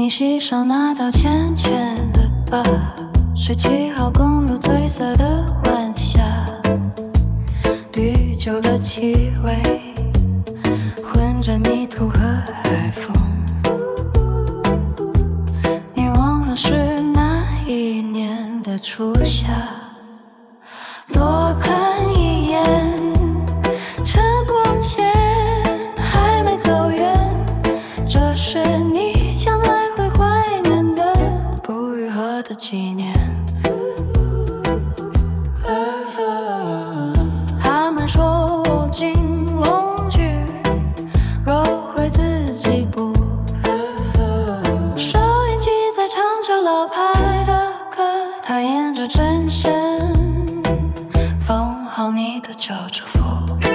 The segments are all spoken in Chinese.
你系上那道浅浅的疤，是7号公路褪色的晚霞，绿酒的气味混着泥土和海风。你忘了是哪一年的初夏，多看一眼，晨光线还没走远，这是你将来会怀念的不愈合的纪念。他们说我进忘句，若会自己补。收音机在唱着老派的歌，它沿着针线缝好你的旧制服，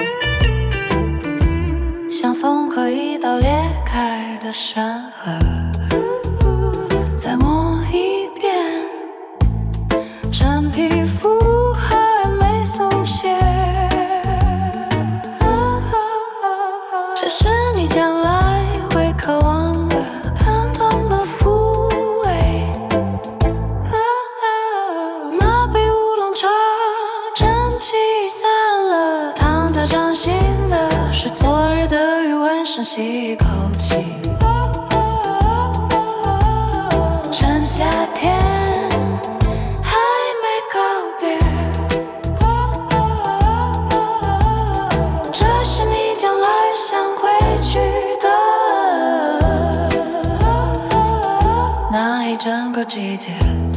像缝合一道裂开的山河，再磨一遍，真皮肤还没松懈。这是你将来会渴望的疼痛的抚慰。那杯乌龙茶蒸汽散了，躺在掌心的是昨日的余温，深吸一口气。趁夏天还没告别，这是你将来想回去的那一整个季节。